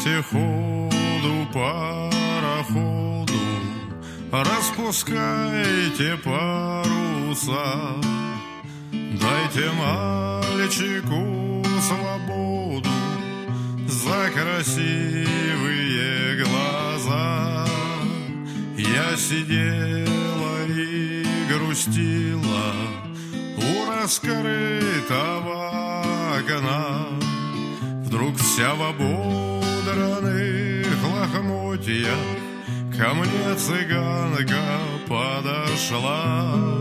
Дайте ходу пароходу, распускайте паруса, дайте мальчику свободу за красивые глаза. Я сидела и грустила у раскрытого окна. Вдруг вся в ободранных лохмотьях ко мне цыганка подошла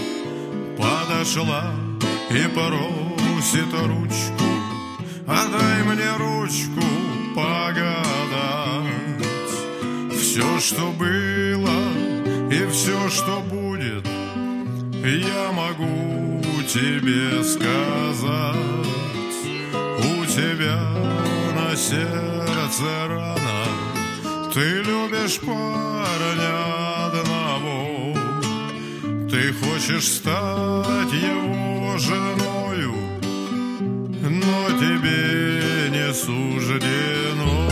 и просит ручку, отдай мне ручку погадать. Все, что было и все, что будет, я могу тебе сказать. У тебя на сердце рана, ты любишь парня одного. Ты хочешь стать его женою, но тебе не суждено.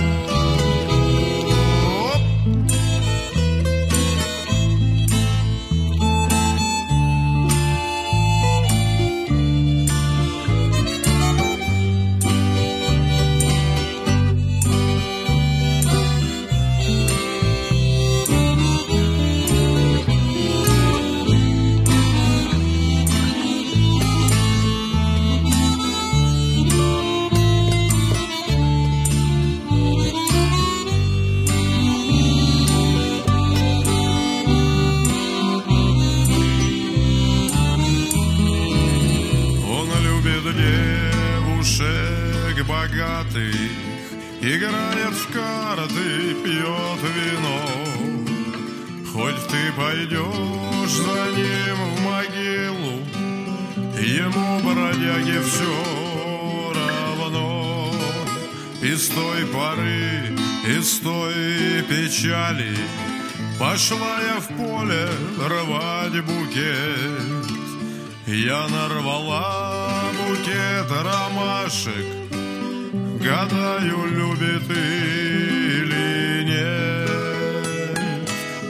Богатых играет в карты, пьет вино. Хоть ты пойдешь за ним в могилу, ему, бродяге, все равно. И с той поры, и с той печали пошла я в поле рвать букет. Я нарвала букет ромашек, гадаю, любит или нет.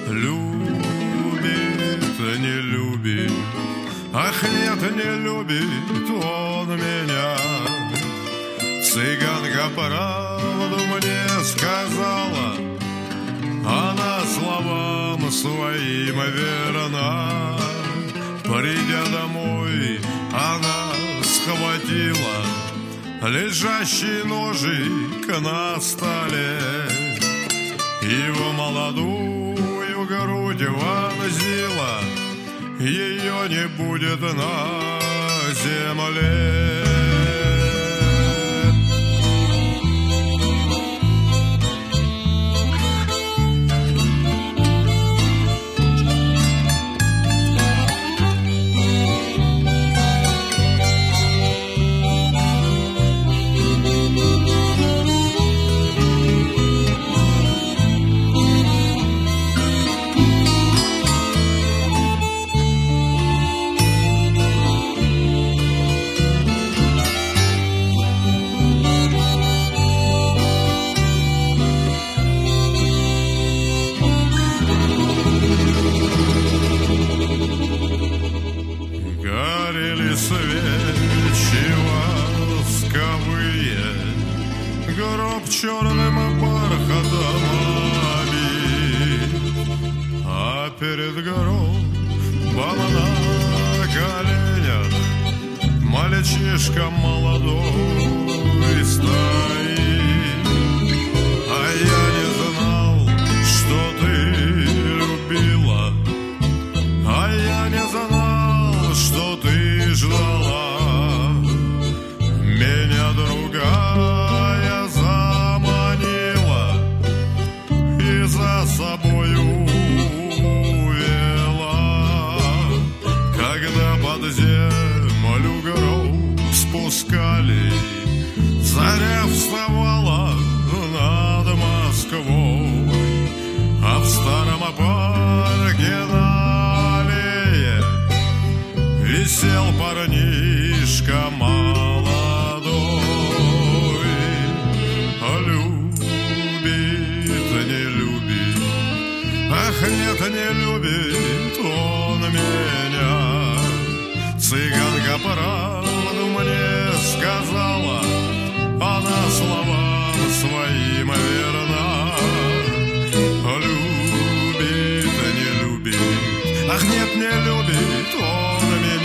Любит, не любит, ах нет, не любит он меня. Цыганка правду мне сказала, она словам своим верна. Придя домой, она схватила лежащий ножик на столе и в молодую грудь вонзила, ее не будет на земле. Гроб черным бархатом обит, а перед гробом на коленях мальчишка молодой стоит. А я не знал, что ты любила, а я не знал, что ты ждала меня, другая заманила и за собою увела. Когда под землю гроб спускали, заря вставала над Москвой, а в старом парке на аллее висел парнишка молодой. правду мне сказала, она словам своим верна. Любит, не любит, ах нет, не любит он меня.